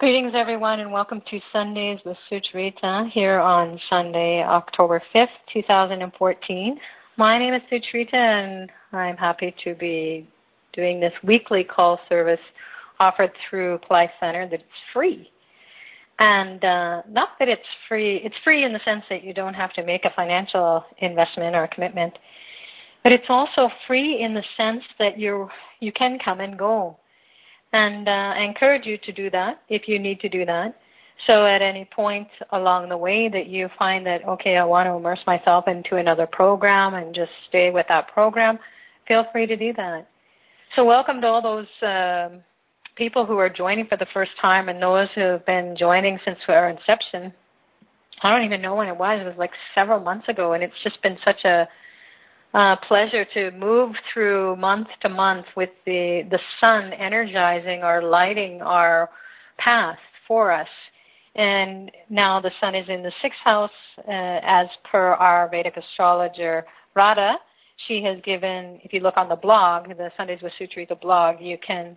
Greetings, everyone, and welcome to Sundays with Sucharita here on Sunday, October 5th, 2014. My name is Sucharita, and I'm happy to be doing this weekly call service offered through Ply Center that's free. And not that it's free in the sense that you don't have to make a financial investment or a commitment, but it's also free in the sense that you can come and go. And I encourage you to do that if you need to do that. So at any point along the way that you find that, okay, I want to immerse myself into another program and just stay with that program, feel free to do that. So welcome to all those people who are joining for the first time and those who have been joining since our inception. I don't even know when it was. It was like several months ago, and it's just been such a pleasure to move through month to month with the sun energizing or lighting our path for us. And now the sun is in the 6th house, as per our Vedic astrologer Radha. She has given, if you look on the blog, the Sundays with Sucharita blog, you can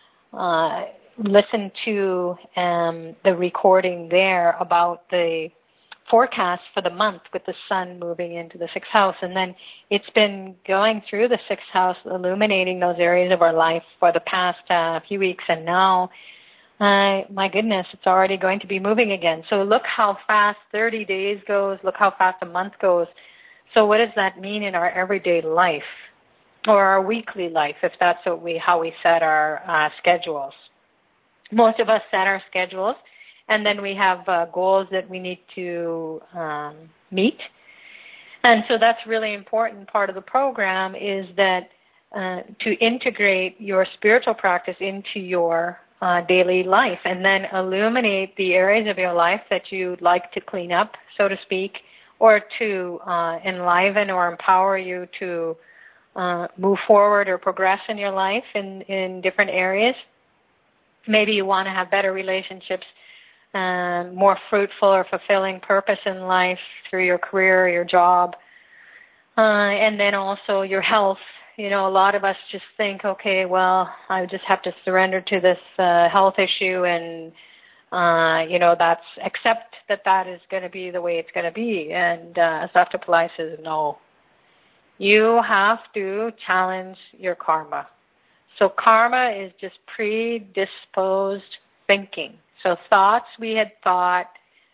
listen to the recording there about the forecast for the month with the sun moving into the 6th house. And then it's been going through the 6th house, illuminating those areas of our life for the past few weeks. And now, my goodness, it's already going to be moving again. So look how fast 30 days goes. Look how fast a month goes. So what does that mean in our everyday life or our weekly life, if that's how we set our schedules? Most of us set our schedules, and then we have goals that we need to meet. And so that's really important part of the program is that to integrate your spiritual practice into your daily life and then illuminate the areas of your life that you'd like to clean up, so to speak, or to enliven or empower you to move forward or progress in your life in different areas. Maybe you want to have better relationships, more fruitful or fulfilling purpose in life through your career or your job. And then also your health. You know, a lot of us just think, okay, well, I just have to surrender to this health issue and, that's accept that is going to be the way it's going to be. And as Dr. Pillai says, no. You have to challenge your karma. So karma is just predisposed thinking. So thoughts we had thought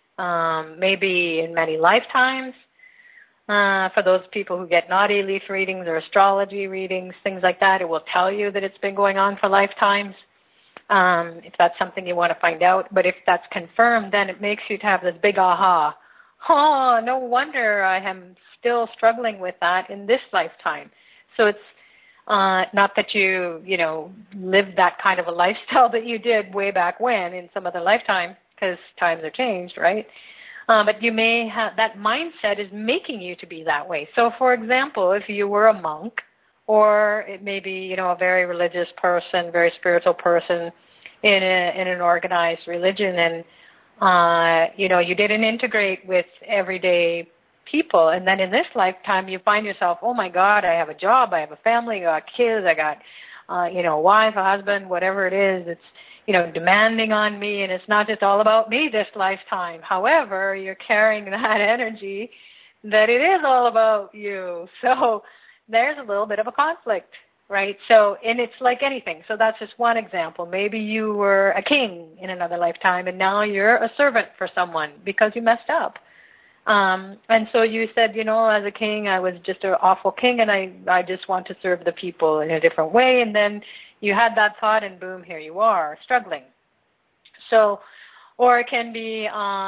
maybe in many lifetimes. For those people who get naughty leaf readings or astrology readings, things like that, it will tell you that it's been going on for lifetimes, if that's something you want to find out. But if that's confirmed, then it makes you to have this big aha. Oh, no wonder I am still struggling with that in this lifetime. So it's not that you lived that kind of a lifestyle that you did way back when in some other lifetime, because times have changed, right? But you may have, that mindset is making you to be that way. So, for example, if you were a monk, or it may be, a very religious person, very spiritual person in an organized religion, and, you didn't integrate with everyday people, and then in this lifetime you find yourself, oh my God, I have a job, I have a family, I got kids, I got a wife, a husband, whatever it is, it's demanding on me, and it's not just all about me this lifetime. However, you're carrying that energy that it is all about you. So there's a little bit of a conflict, right? So, and it's like anything. So that's just one example. Maybe you were a king in another lifetime, and now you're a servant for someone because you messed up. And so you said, as a king, I was just an awful king, and I just want to serve the people in a different way. And then you had that thought, and boom, here you are, struggling. So, or it can be,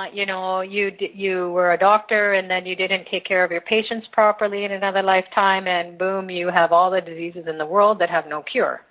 you were a doctor, and then you didn't take care of your patients properly in another lifetime, and boom, you have all the diseases in the world that have no cure,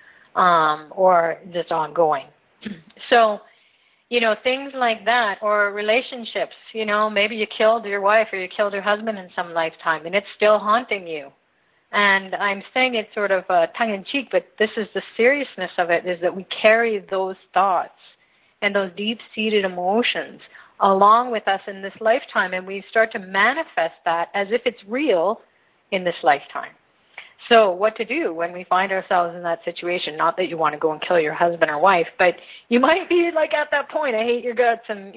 or just ongoing. So, things like that, or relationships, maybe you killed your wife or you killed your husband in some lifetime, and it's still haunting you. And I'm saying it sort of tongue-in-cheek, but this is the seriousness of it, is that we carry those thoughts and those deep-seated emotions along with us in this lifetime, and we start to manifest that as if it's real in this lifetime. So what to do when we find ourselves in that situation? Not that you want to go and kill your husband or wife, but you might be like at that point, I hate your guts, and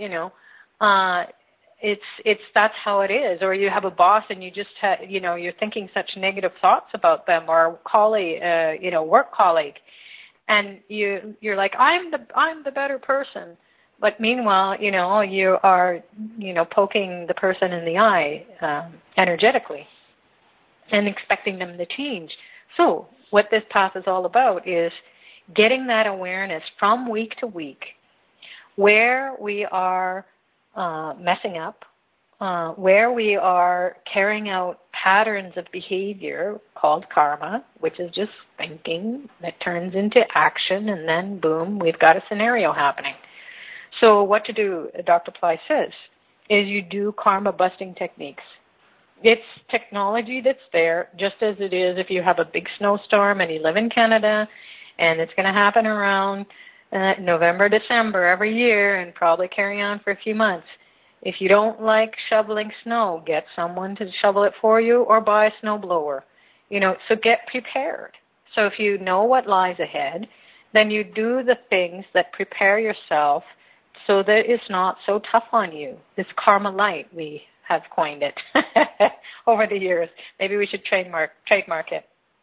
it's that's how it is. Or you have a boss and you just you're thinking such negative thoughts about them, or a colleague, work colleague, and you're like, I'm the better person. But meanwhile, you are poking the person in the eye energetically and expecting them to change. So what this path is all about is getting that awareness from week to week where we are messing up, where we are carrying out patterns of behavior called karma, which is just thinking that turns into action, and then boom, we've got a scenario happening. So what to do, Dr. Ply says, is you do karma busting techniques. It's technology that's there, just as it is if you have a big snowstorm and you live in Canada, and it's going to happen around November, December every year, and probably carry on for a few months. If you don't like shoveling snow, get someone to shovel it for you, or buy a snowblower. So get prepared. So if you know what lies ahead, then you do the things that prepare yourself so that it's not so tough on you. It's karma light, we have coined it over the years. Maybe we should trademark it.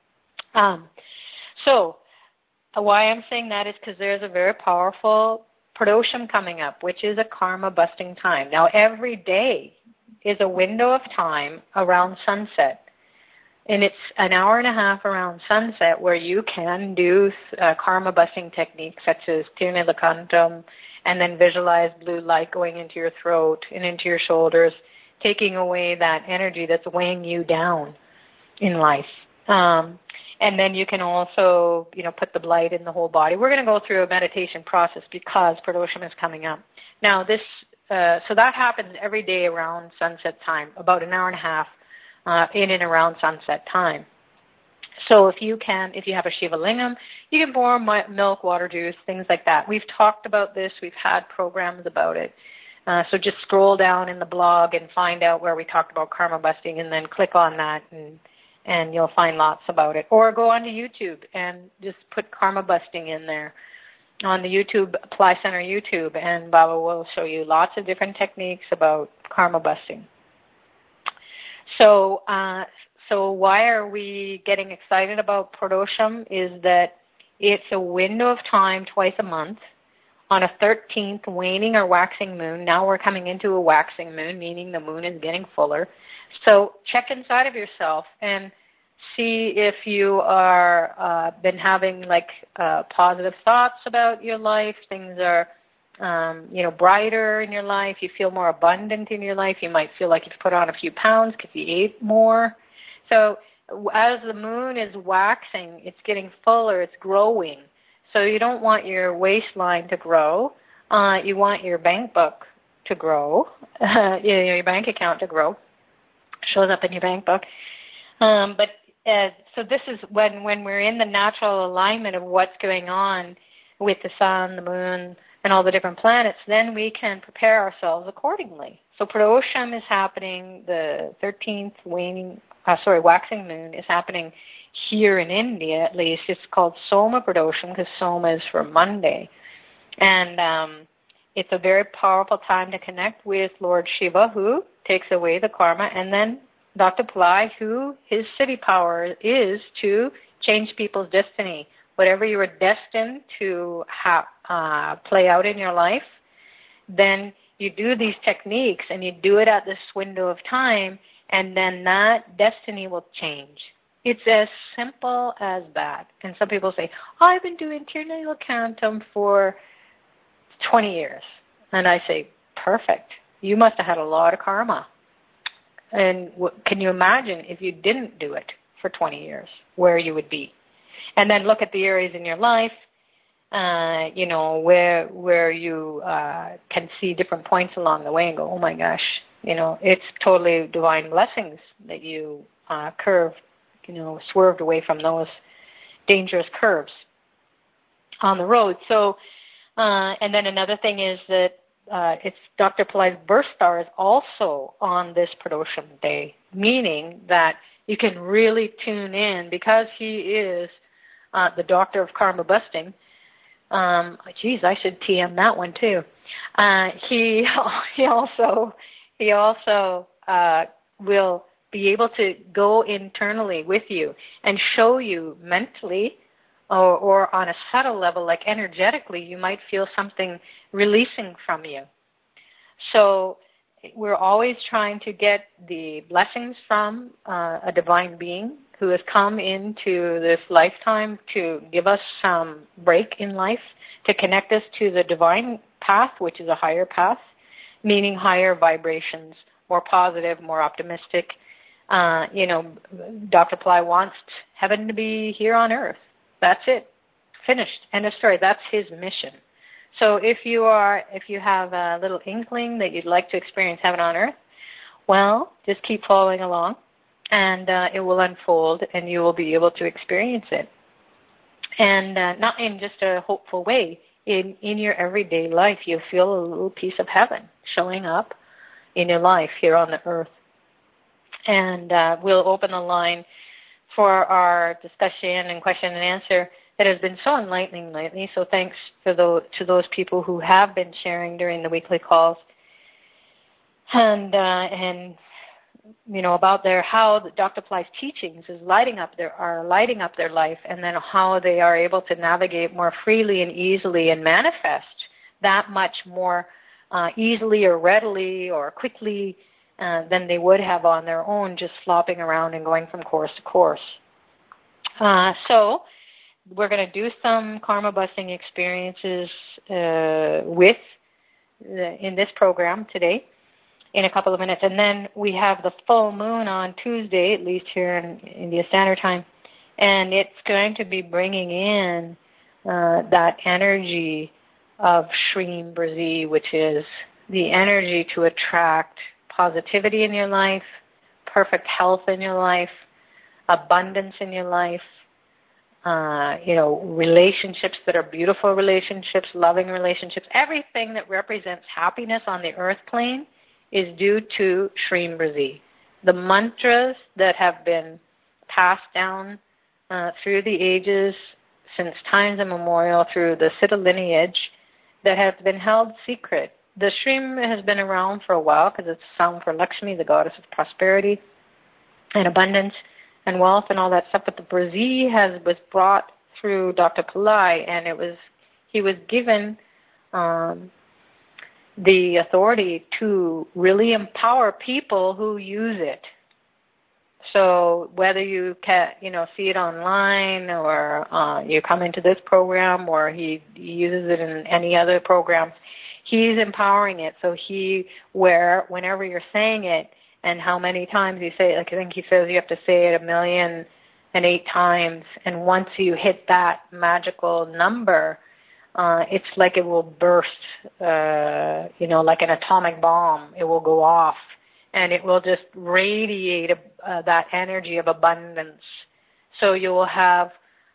So why I'm saying that is because there's a very powerful Pradosham coming up, which is a karma-busting time. Now, every day is a window of time around sunset. And it's an hour and a half around sunset where you can do karma-busting techniques such as Tirnilakantam, and then visualize blue light going into your throat and into your shoulders, taking away that energy that's weighing you down in life. And then you can also, put the light in the whole body. We're going to go through a meditation process because Pradosham is coming up. Now, so that happens every day around sunset time, about an hour and a half in and around sunset time. So if you have a Shiva Lingam, you can pour milk, water, juice, things like that. We've talked about this. We've had programs about it. So just scroll down in the blog and find out where we talked about karma busting, and then click on that, and you'll find lots about it. Or go onto YouTube and just put karma busting in there on the YouTube, Ply Center YouTube, and Baba will show you lots of different techniques about karma busting. So why are we getting excited about Pradosham is that it's a window of time twice a month on a 13th waning or waxing moon. Now we're coming into a waxing moon, meaning the moon is getting fuller. So check inside of yourself and see if you are been having positive thoughts about your life. Things are brighter in your life. You feel more abundant in your life. You might feel like you've put on a few pounds because you ate more. So as the moon is waxing, it's getting fuller, it's growing. So you don't want your waistline to grow. You want your bank book to grow, your bank account to grow. Shows up in your bank book. So this is when we're in the natural alignment of what's going on with the sun, the moon, and all the different planets, then we can prepare ourselves accordingly. So Pradosham is happening, the 13th waxing moon is happening here in India, at least. It's called Soma Pradosham because Soma is for Monday. And it's a very powerful time to connect with Lord Shiva, who takes away the karma, and then Dr. Pillai, who his city power is to change people's destiny. Whatever you are destined to play out in your life, then you do these techniques and you do it at this window of time, and then that destiny will change. It's as simple as that. And some people say, I've been doing Tirnilakantam for 20 years. And I say, perfect. You must have had a lot of karma. And can you imagine if you didn't do it for 20 years, where you would be? And then look at the areas in your life, where you can see different points along the way and go, oh my gosh, it's totally divine blessings that you swerved away from those dangerous curves on the road. So, and then another thing is that it's Dr. Pillai's birth star is also on this Pradosham day, meaning that you can really tune in because he is the doctor of karma busting. I should TM that one too. He also will be able to go internally with you and show you mentally or on a subtle level, like energetically, you might feel something releasing from you. So we're always trying to get the blessings from a divine being who has come into this lifetime to give us some break in life, to connect us to the divine path, which is a higher path, meaning higher vibrations, more positive, more optimistic. Dr. Pillai wants heaven to be here on earth. That's it. Finished. End of story. That's his mission. So if you have a little inkling that you'd like to experience heaven on earth, well, just keep following along, and it will unfold, and you will be able to experience it. And not in just a hopeful way. In your everyday life, you feel a little piece of heaven showing up in your life here on the earth. And we'll open the line for our discussion and question and answer that has been so enlightening lately. So thanks to those people who have been sharing during the weekly calls, and about how Dr. Pillai's teachings are lighting up their life, and then how they are able to navigate more freely and easily and manifest that much more easily or readily or quickly than they would have on their own, just flopping around and going from course to course. So we're going to do some karma busting experiences in this program today in a couple of minutes. And then we have the full moon on Tuesday, at least here in India Standard Time. And it's going to be bringing in that energy of Shreem Brazi, which is the energy to attract positivity in your life, perfect health in your life, abundance in your life, relationships that are beautiful relationships, loving relationships. Everything that represents happiness on the earth plane is due to Shreem Brazi. The mantras that have been passed down through the ages, since times immemorial, through the Siddha lineage, that have been held secret. The Shreem has been around for a while because it's a sound for Lakshmi, the goddess of prosperity and abundance and wealth and all that stuff. But the Brazi was brought through Dr. Pillai, and he was given the authority to really empower people who use it. So whether you can, see it online, or you come into this program, or he uses it in any other programs, he's empowering it. So whenever you're saying it, and how many times you say it, like I think he says you have to say it 1,000,008 times, and once you hit that magical number, it's like it will burst, like an atomic bomb. It will go off, and it will just radiate that energy of abundance. So you will have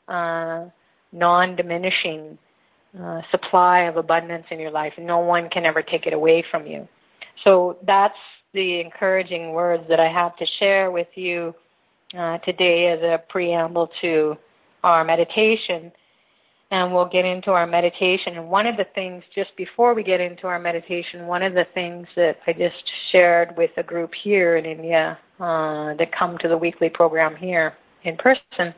non-diminishing supply of abundance in your life. No one can ever take it away from you. So that's the encouraging words that I have to share with you today as a preamble to our meditation. And we'll get into our meditation. And one of the things, just before we get into our meditation, one of the things that I just shared with a group here in India that come to the weekly program here in person,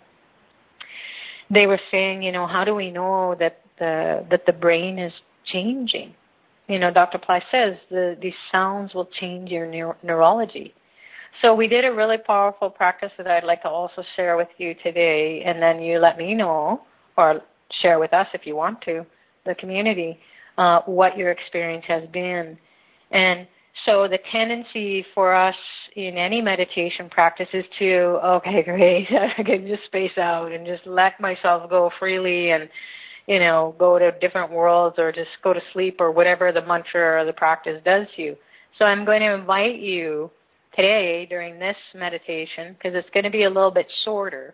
they were saying, how do we know that the brain is changing? Dr. Pillai says these sounds will change your neurology. So we did a really powerful practice that I'd like to also share with you today, and then you let me know, or share with us if you want to, the community, what your experience has been. And so the tendency for us in any meditation practice is to, okay, great, I can just space out and just let myself go freely and, go to different worlds or just go to sleep or whatever the mantra or the practice does to you. So I'm going to invite you today during this meditation, because it's going to be a little bit shorter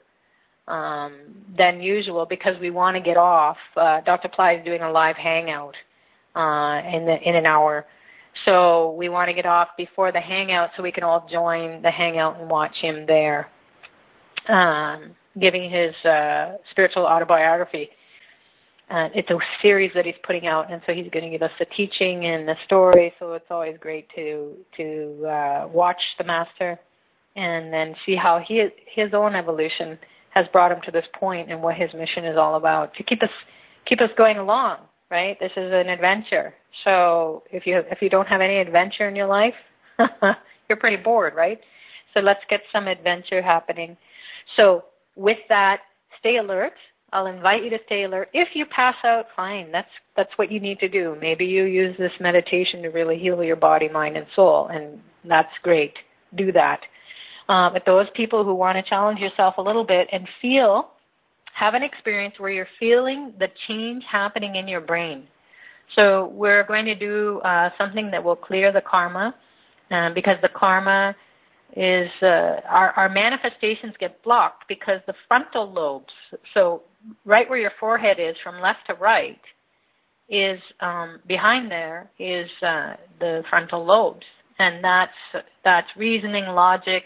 than usual, because we want to get off. Dr. Pillai is doing a live hangout in an hour. So we want to get off before the hangout so we can all join the hangout and watch him there, giving his spiritual autobiography. It's a series that he's putting out, and so he's going to give us the teaching and the story. So it's always great to watch the master and then see how his own evolution has brought him to this point and what his mission is all about, to keep us going along. Right? This is an adventure. So if you don't have any adventure in your life, you're pretty bored, right? So let's get some adventure happening. So with that, stay alert. I'll invite you to stay alert. If you pass out, fine. That's what you need to do. Maybe you use this meditation to really heal your body, mind, and soul, and that's great. Do that. But those people who want to challenge yourself a little bit and have an experience where you're feeling the change happening in your brain. So we're going to do something that will clear the karma, because the karma is our manifestations get blocked because the frontal lobes, so right where your forehead is from left to right, is behind there is the frontal lobes, and that's reasoning, logic,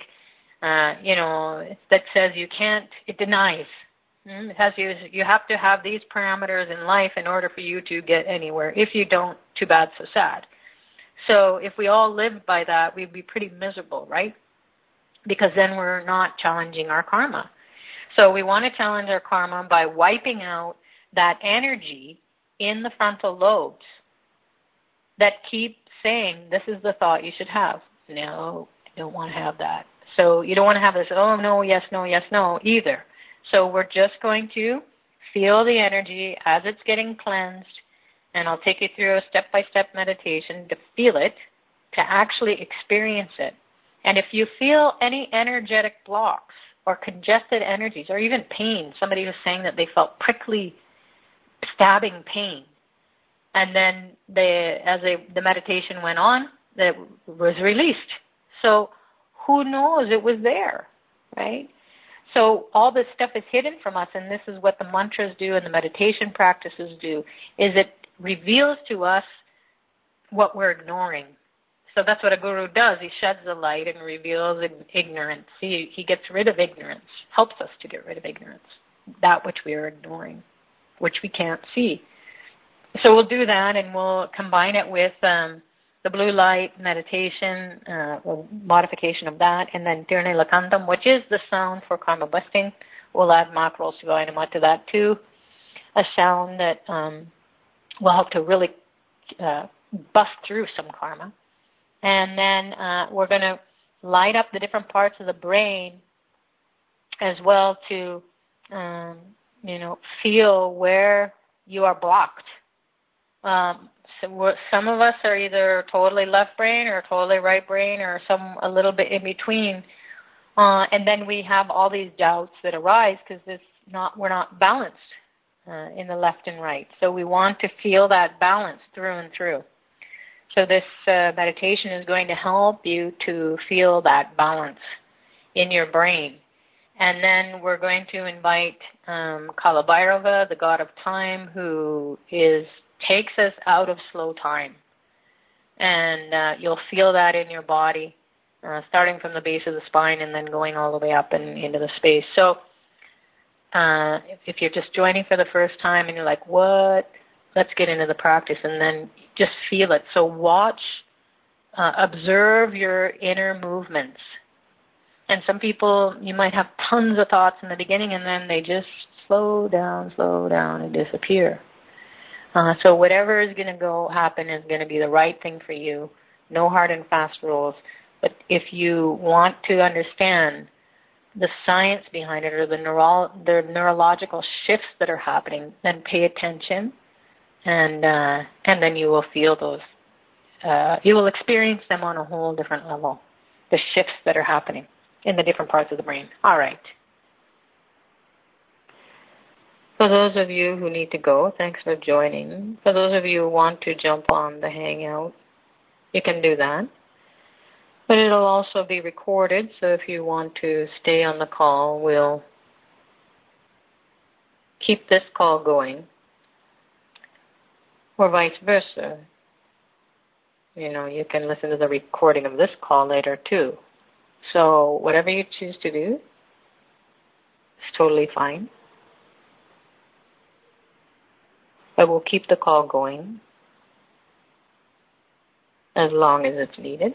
that says you can't, it denies. It has you have to have these parameters in life in order for you to get anywhere. If you don't, too bad, so sad. So if we all lived by that, we'd be pretty miserable, right? Because then we're not challenging our karma. So we want to challenge our karma by wiping out that energy in the frontal lobes that keep saying, this is the thought you should have. No, I don't want to have that. So you don't want to have this, oh, no, yes, no, either. So we're just going to feel the energy as it's getting cleansed, and I'll take you through a step-by-step meditation to feel it, to actually experience it. And if you feel any energetic blocks or congested energies or even pain, somebody was saying that they felt prickly, stabbing pain, and then the meditation went on, that was released. So who knows, it was there, right? So all this stuff is hidden from us, and this is what the mantras do and the meditation practices do, is it reveals to us what we're ignoring. So that's what a guru does. He sheds the light and reveals ignorance. He gets rid of ignorance, helps us to get rid of ignorance, that which we are ignoring, which we can't see. So we'll do that, and we'll combine it with the blue light meditation, or modification of that, and then Tirne Lakantam, which is the sound for karma busting. We'll add Makral Sivayanama to that too, a sound that will help to really bust through some karma. And then we're going to light up the different parts of the brain as well to, feel where you are blocked. So some of us are either totally left brain or totally right brain or a little bit in between. And then we have all these doubts that arise because we're not balanced in the left and right. So we want to feel that balance through and through. So this meditation is going to help you to feel that balance in your brain. And then we're going to invite Kalabhairava, the god of time, who takes us out of slow time. And you'll feel that in your body, starting from the base of the spine and then going all the way up and into the space. So if you're just joining for the first time and you're like, what? Let's get into the practice, and then just feel it. So watch, observe your inner movements. And some people, you might have tons of thoughts in the beginning, and then they just slow down, and disappear. So whatever is going to happen is going to be the right thing for you. No hard and fast rules. But if you want to understand the science behind it or the neurological shifts that are happening, then pay attention, and then you will feel those. You will experience them on a whole different level, the shifts that are happening in the different parts of the brain. All right. For those of you who need to go, thanks for joining. For those of you who want to jump on the Hangout, you can do that. But it'll also be recorded, so if you want to stay on the call, we'll keep this call going. or vice versa. You can listen to the recording of this call later too. So whatever you choose to do is totally fine. But we'll keep the call going as long as it's needed.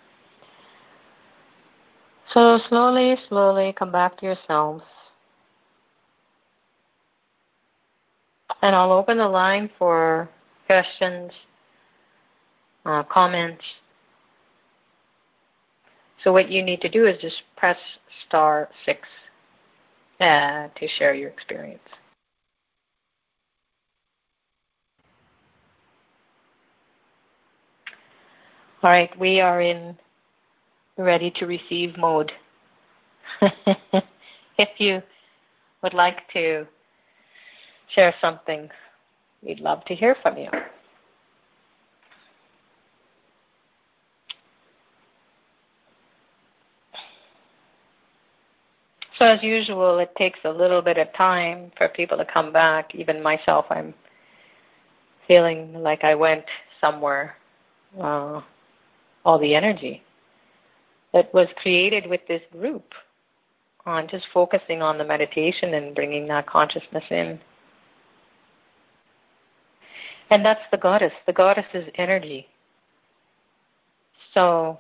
So slowly come back to yourselves. And I'll open the line for questions, comments. So what you need to do is just press *6 to share your experience. All right, we are in ready to receive mode. If you would like to share something, we'd love to hear from you. So as usual, it takes a little bit of time for people to come back. Even myself, I'm feeling like I went somewhere. All the energy that was created with this group on just focusing on the meditation and bringing that consciousness in. And that's the goddess. The goddess is energy. So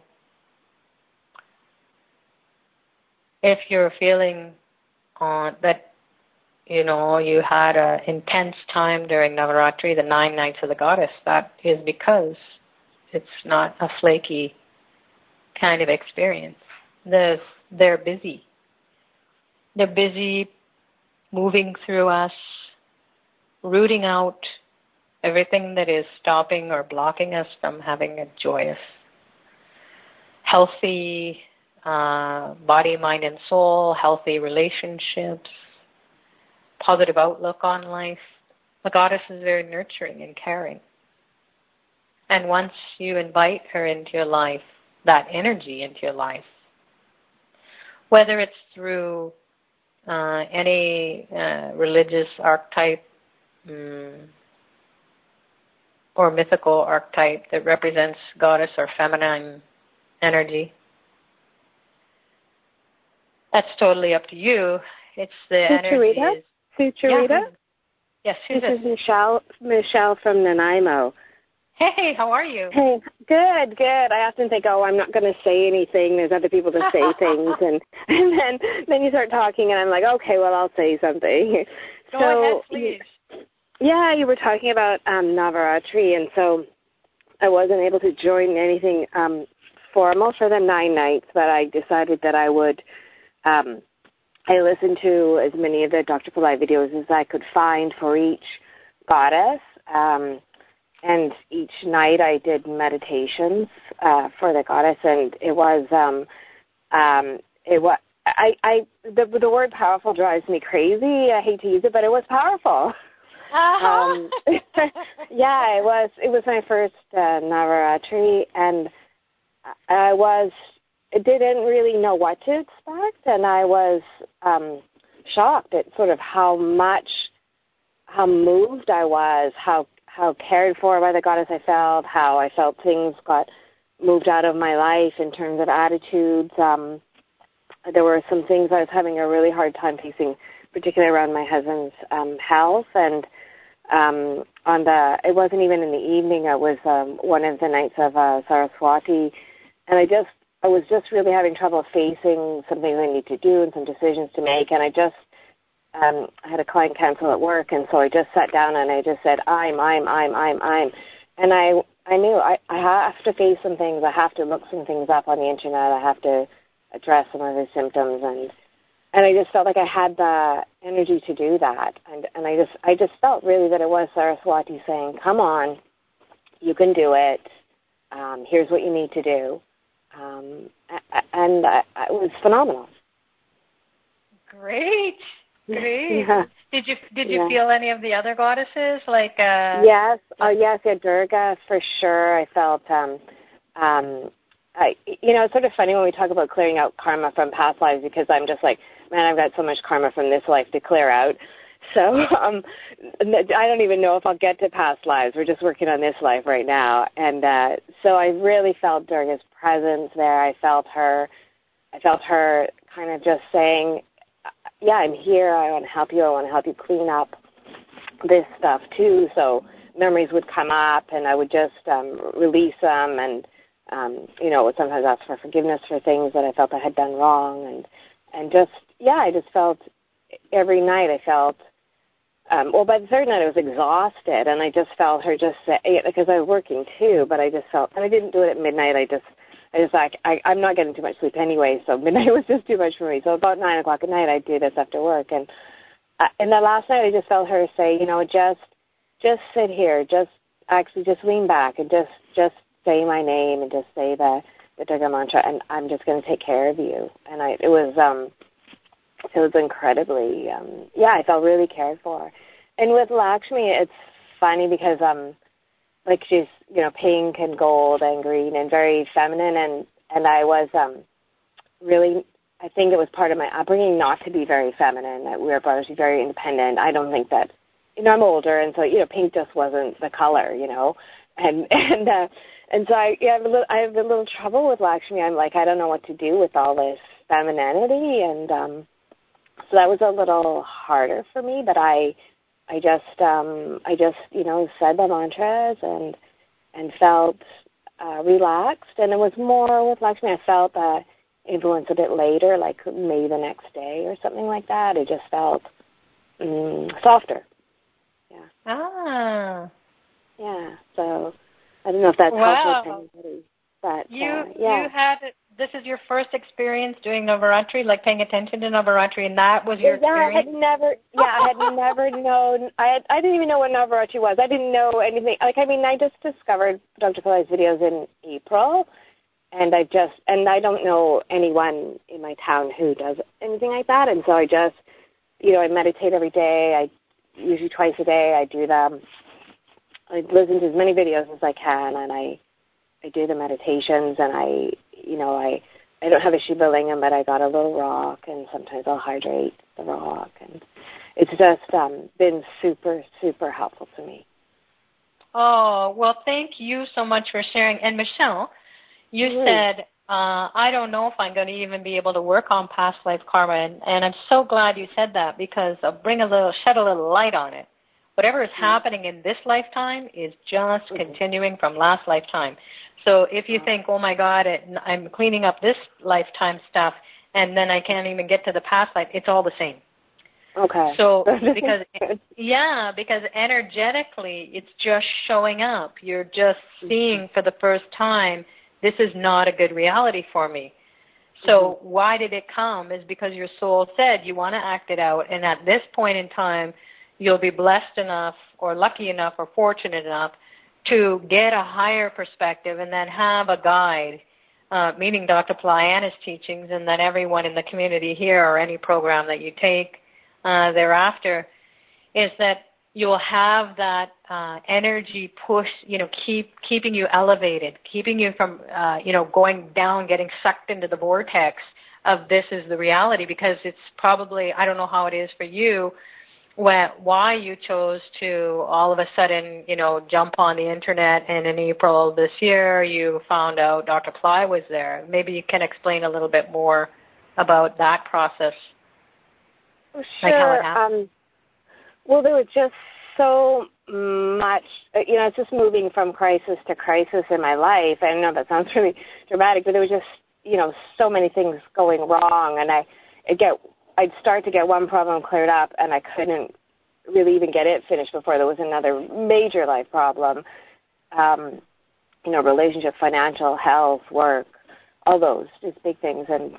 if you're feeling that, you had an intense time during Navaratri, the 9 nights of the goddess, that is because it's not a flaky kind of experience. They're busy. They're busy moving through us, rooting out everything that is stopping or blocking us from having a joyous, healthy body, mind, and soul, healthy relationships, positive outlook on life. The goddess is very nurturing and caring. And once you invite her into your life, that energy into your life, whether it's through any religious archetype or mythical archetype that represents goddess or feminine energy, that's totally up to you. It's the energy. Sucharita? Yes, this is Michelle from Nanaimo. Hey, how are you? Hey, good. I often think, I'm not going to say anything. There's other people to say things. And then you start talking, and I'm like, okay, well, I'll say something. Go ahead, please. You were talking about Navaratri, and so I wasn't able to join anything formal for the 9 nights, but I decided that I would I listened to as many of the Dr. Pillai videos as I could find for each goddess. And each night I did meditations for the goddess, and it was the word powerful drives me crazy. I hate to use it, but it was powerful. It was my first Navaratri, and I didn't really know what to expect, and I was shocked at sort of how moved I was, how cared for by the goddess I felt, how I felt things got moved out of my life in terms of attitudes. There were some things I was having a really hard time facing, particularly around my husband's health, and it wasn't even in the evening. It was one of the nights of Saraswati, and I was just really having trouble facing some things I need to do and some decisions to make, and I had a client cancel at work, and so I just sat down and I just said, I'm. And I knew I have to face some things. I have to look some things up on the internet. I have to address some of the symptoms, and I just felt like I had the energy to do that. And I just felt really that it was Saraswati saying, come on, you can do it. Here's what you need to do. And it was phenomenal. Great. Yeah. Did you feel any of the other goddesses Yes. Yes, Durga for sure. I felt it's sort of funny when we talk about clearing out karma from past lives, because I'm just like, man, I've got so much karma from this life to clear out. So I don't even know if I'll get to past lives. We're just working on this life right now. And so I really felt during his presence there, I felt her kind of just saying, yeah, I'm here. I want to help you. I want to help you clean up this stuff too. So memories would come up, and I would just release them, and would sometimes ask for forgiveness for things that I felt I had done wrong, and just I just felt every night I felt. By the third night I was exhausted, and I just felt her just say, because I was working too, but I just felt, and I didn't do it at midnight. I just like, I'm not getting too much sleep anyway, so midnight was just too much for me. So about 9 o'clock at night I'd do this after work, and the last night I just felt her say, just sit here, just lean back and just say my name and just say the Durga mantra, and I'm just going to take care of you. And it was incredibly, I felt really cared for. And with Lakshmi, it's funny because, she's, pink and gold and green and very feminine. And I was really, I think it was part of my upbringing not to be very feminine, that we were brought up to be very independent. I don't think that, I'm older, and so, pink just wasn't the color, And so I have a little trouble with Lakshmi. I'm like, I don't know what to do with all this femininity, and so that was a little harder for me, but I just said the mantras and felt relaxed. And it was more with Lakshmi, I felt the influence a bit later, like maybe the next day or something like that. It just felt softer. Yeah. Ah. Yeah. So I don't know if that's helpful to anybody, but you had. This is your first experience doing Navaratri, like paying attention to Navaratri, and that was your experience? I had never known. I didn't even know what Navaratri was. I didn't know anything. I just discovered Dr. Pillai's videos in April, and I don't know anyone in my town who does anything like that, and so I just, I meditate every day. Usually twice a day. I do them. I listen to as many videos as I can, and I do the meditations, and I don't have a Shiva Lingam, but I got a little rock, and sometimes I'll hydrate the rock, and it's just been super, super helpful to me. Oh, well, thank you so much for sharing. And Michelle, you said, I don't know if I'm going to even be able to work on past life karma, and I'm so glad you said that, because I'll shed a little light on it. Whatever is happening in this lifetime is just continuing from last lifetime. So if you think, oh, my God, I'm cleaning up this lifetime stuff, and then I can't even get to the past life, it's all the same. Okay. So because energetically it's just showing up. You're just seeing for the first time, this is not a good reality for me. So why did it come is because your soul said you want to act it out, and at this point in time, you'll be blessed enough or lucky enough or fortunate enough to get a higher perspective and then have a guide, meaning Dr. Pillai and his teachings, and then everyone in the community here or any program that you take thereafter, is that you'll have that energy push, keeping you elevated, keeping you from, going down, getting sucked into the vortex of this is the reality, because it's probably, I don't know how it is for you, why you chose to all of a sudden, jump on the internet, and in April this year you found out Dr. Pillai was there. Maybe you can explain a little bit more about that process. Sure. Like how it happened. Well, there was just so much, it's just moving from crisis to crisis in my life. I know that sounds really dramatic, but there was just, so many things going wrong, and I'd start to get one problem cleared up, and I couldn't really even get it finished before there was another major life problem, relationship, financial, health, work, all those just big things. And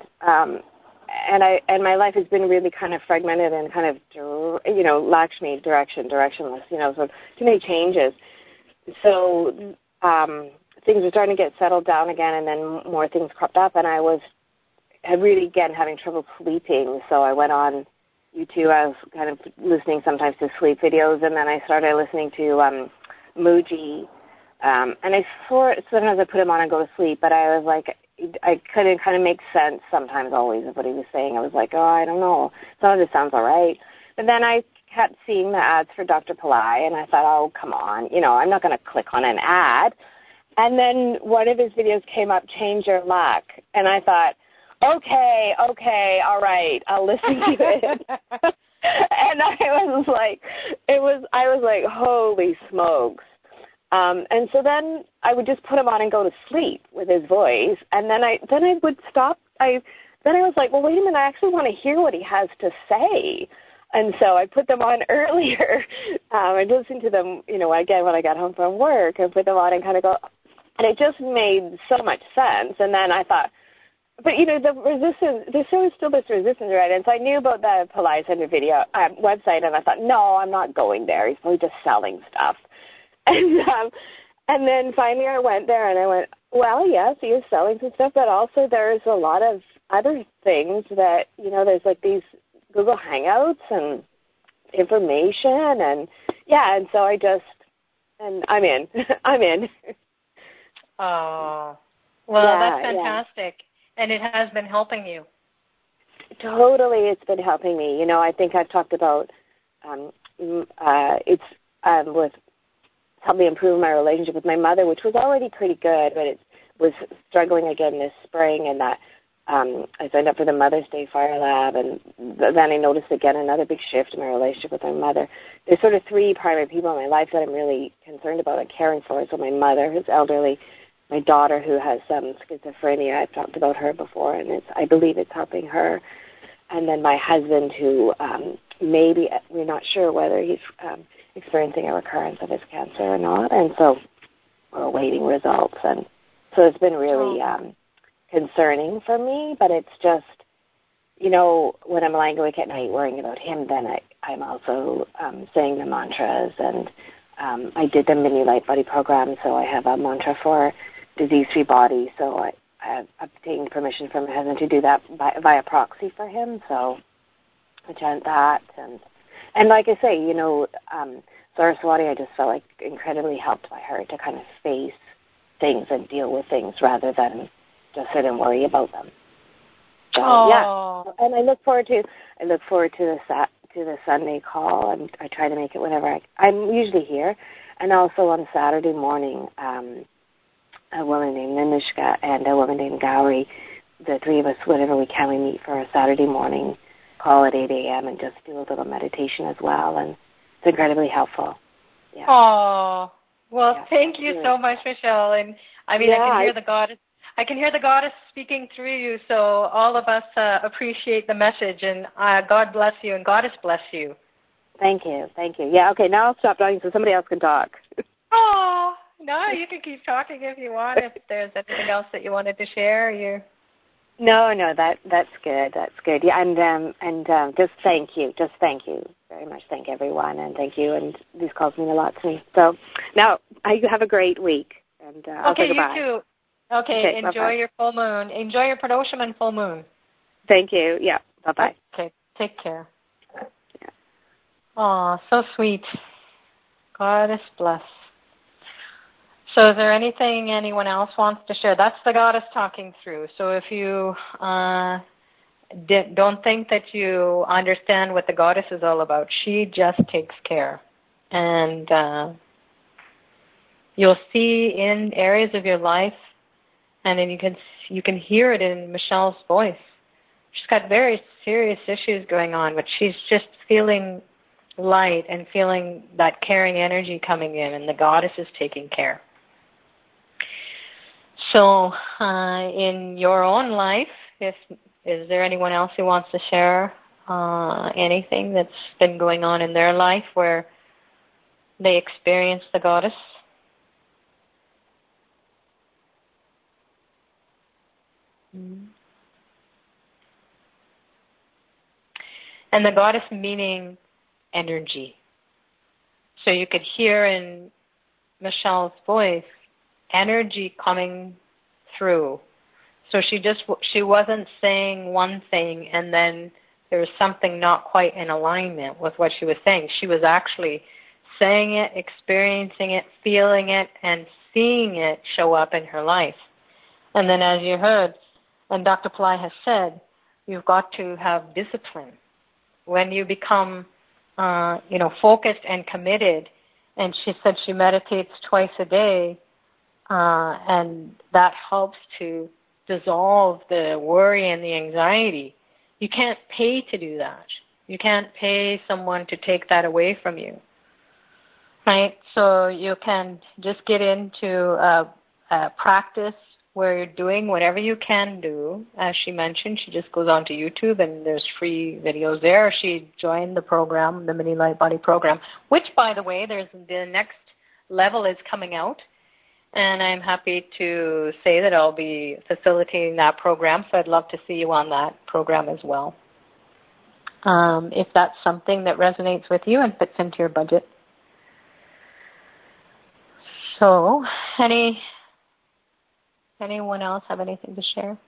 my life has been really kind of fragmented and kind of, Lakshmi directionless, so too many changes. So things were starting to get settled down again, and then more things cropped up, and I really, again, having trouble sleeping. So I went on YouTube. I was kind of listening sometimes to sleep videos, and then I started listening to Mooji. And sometimes I put him on and go to sleep, but I was like, I couldn't kind of make sense sometimes always of what he was saying. I was like, I don't know. Some of it sounds all right. But then I kept seeing the ads for Dr. Pillai, and I thought, oh, come on, I'm not going to click on an ad. And then one of his videos came up, Change Your Luck, and I thought, okay, all right, I'll listen to it. And I was like, holy smokes. And so then I would just put him on and go to sleep with his voice, and then I would stop. Then I was like, well, wait a minute, I actually want to hear what he has to say. And so I put them on earlier. I'd listen to them, again, when I got home from work, and put them on and kind of go, and it just made so much sense. And then I thought, but, the resistance, there's still this resistance, right? And so I knew about the Pillai Center video website, and I thought, no, I'm not going there. He's probably just selling stuff. And then finally I went there, and I went, well, yes, he is selling some stuff, but also there's a lot of other things that, there's like these Google Hangouts and information, and and so and I'm in. I'm in. Oh, well, that's fantastic. Yeah. And it has been helping you. Totally, it's been helping me. I think I've talked about it's with helped me improve my relationship with my mother, which was already pretty good, but it was struggling again this spring, and that I signed up for the Mother's Day Fire Lab, and then I noticed again another big shift in my relationship with my mother. There's sort of three primary people in my life that I'm really concerned about and caring for. So my mother, who's elderly, my daughter, who has schizophrenia. I've talked about her before, and I believe it's helping her. And then my husband, who maybe we're not sure whether he's experiencing a recurrence of his cancer or not, and so we're awaiting results. And so it's been really concerning for me, but it's just, when I'm lying awake at night worrying about him, then I'm also saying the mantras, and I did the mini light body program, so I have a mantra for disease-free body, so I have obtained permission from my husband to do that via proxy for him, so I chant that, and like I say, Saraswati, I just felt like incredibly helped by her to kind of face things and deal with things rather than just sit and worry about them. So and I look forward to the Sunday call, and I try to make it whenever I'm usually here, and also on Saturday morning, a woman named Nishka and a woman named Gauri, the three of us, whenever we can, we meet for a Saturday morning call at 8 a.m. and just do a little meditation as well, and it's incredibly helpful. Yeah. Oh, well, thank you so much, Michelle. And I mean, I can hear the goddess speaking through you, so all of us appreciate the message, and God bless you, and goddess bless you. Thank you. Yeah, okay, now I'll stop talking so somebody else can talk. Oh, no, you can keep talking if you want. If there's anything else that you wanted to share, No, that's good. Yeah, and just thank you very much. Thank everyone, and thank you. And these calls mean a lot to me. So now you have a great week, and I'll say goodbye. You too. Okay, enjoy bye-bye. Your full moon. Enjoy your Pradosham and full moon. Thank you. Yeah. Bye-bye. Okay. Take care. Yeah. Oh, so sweet. Goddess bless. So is there anything anyone else wants to share? That's the goddess talking through. So if you don't think that you understand what the goddess is all about, she just takes care. And you'll see in areas of your life, and then you can hear it in Michelle's voice. She's got very serious issues going on, but she's just feeling light and feeling that caring energy coming in, and the goddess is taking care. So in your own life, is there anyone else who wants to share anything that's been going on in their life where they experience the goddess? And the goddess meaning energy. So you could hear in Michelle's voice energy coming through. So she wasn't saying one thing and then there was something not quite in alignment with what she was saying. She was actually saying it, experiencing it, feeling it, and seeing it show up in her life. And then as you heard, and Dr. Pillai has said, you've got to have discipline. When you become focused and committed. And she said she meditates twice a day, and that helps to dissolve the worry and the anxiety. You can't pay to do that. You can't pay someone to take that away from you, right? So you can just get into a practice where you're doing whatever you can do. As she mentioned, she just goes onto YouTube and there's free videos there. She joined the program, the Mini Light Body program, which, by the way, there's the next level is coming out. And I'm happy to say that I'll be facilitating that program, so I'd love to see you on that program as well. If that's something that resonates with you and fits into your budget. So, anyone else have anything to share?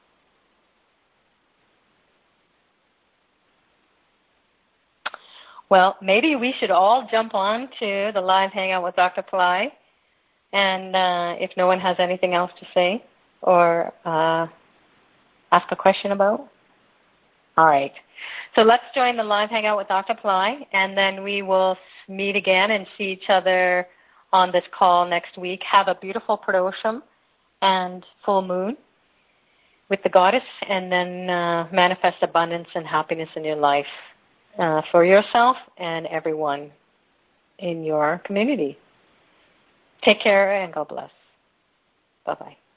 Well, maybe we should all jump on to the live hangout with Dr. Pillai. And if no one has anything else to say or ask a question about. All right. So let's join the live hangout with Dr. Pillai, and then we will meet again and see each other on this call next week. Have a beautiful Pradosham and full moon with the goddess, and then manifest abundance and happiness in your life for yourself and everyone in your community. Take care and God bless. Bye-bye.